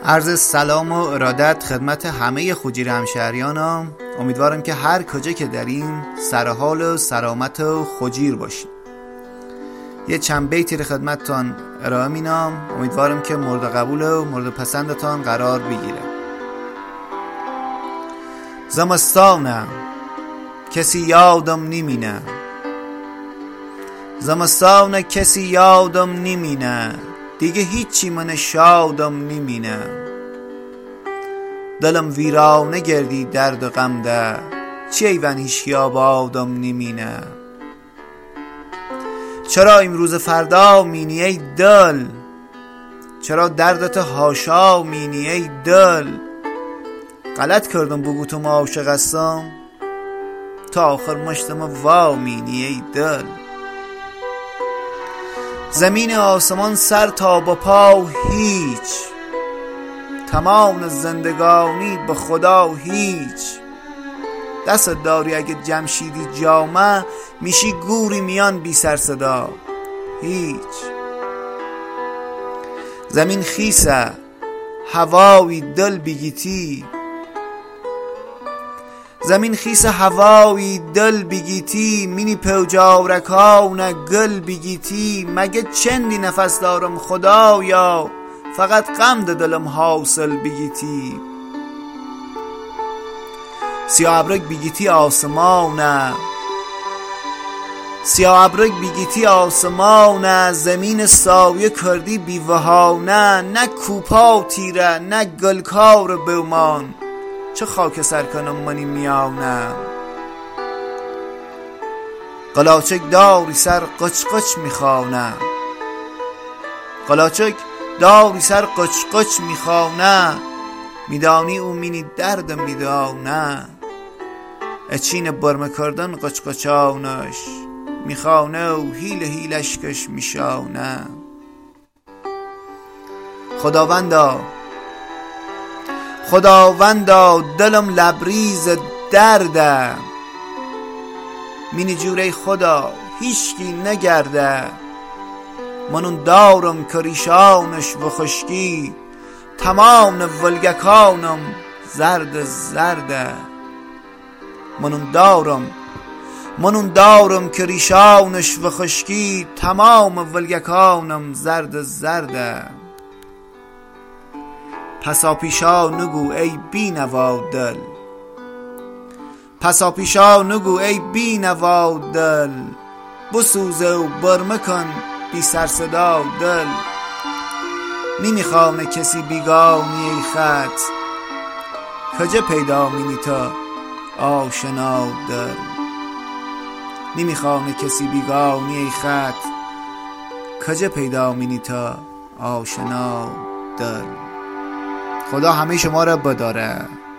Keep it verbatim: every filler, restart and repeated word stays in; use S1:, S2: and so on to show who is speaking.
S1: عرض سلام و ارادت خدمت همه خوجیر همشهریانم. امیدوارم که هر کجا که در این سرحال و سلامت و خوجیر باشید. یه چند بیتی رو خدمتتان ارائه مینم، امیدوارم که مورد قبول و مورد پسندتان قرار بگیره. زمستانم کسی یادم نمینه، زمستان کسی یادم نمینه، دیگه هیچی من شادم نمینه. دلم ویرانه گردی درد و غم ده، چی ایوان هیچکی آبادم نمینه. چرا امروز فردا مینی ای دل، چرا دردت هاشا مینی ای دل. غلط کردم بگو تو ما عاشق هستم، تا آخر مشتم وا مینی ای دل. زمین آسمان سر تا با پا هیچ، تمام زندگانی به خدا هیچ. دست داری اگه جمشیدی جامه، میشی گوری میان بی سر صدا هیچ. زمین خیسه هوایی دل بگیتی، زمین خیس هوایی دل بگیتی، مینی پوجارکان گل بگیتی. مگه چندی نفس دارم خدایا، فقط غم ده دلم حاصل بگیتی. سیاه ابرک بگیتی آسمانه، سیاه ابرک بگیتی آسمانه، زمین سایه کردی بیوهانه. نه کوپا تیره نه گلکار بومان، چه خاک سر کنم منی میانم. قلاچک داری سر قچ قچ میخوانه، قلاچک داری سر قچ قچ میخوانه. میدانی او مینی درد میدانه، اچین برمه کردن قچ قچانش، میخوانه و هیل هیلش کش میشانه. خداوندا خداوندا دلم لبریز درده، مینی جوره خدا هیچکی نگرده. منون دارم کریشانش و خشکی، تمام ولگکانم زرد زرده. منون دارم منون دارم کریشانش و خشکی، تمام ولگکانم زرد زرده. پسا پیشا نگو ای بی نوا دل، پسا پیشا نگو ای بی نوا دل. بسوزه و برمه کن بی سر صدا دل. نمیخوانه کسی بیگانی ای خط، کجا پیدا مینی تا آشنا دل. نمیخوانه کسی بیگانی ای خط، کجا پیدا مینی تا آشنا دل. خدا همه شما را بداره.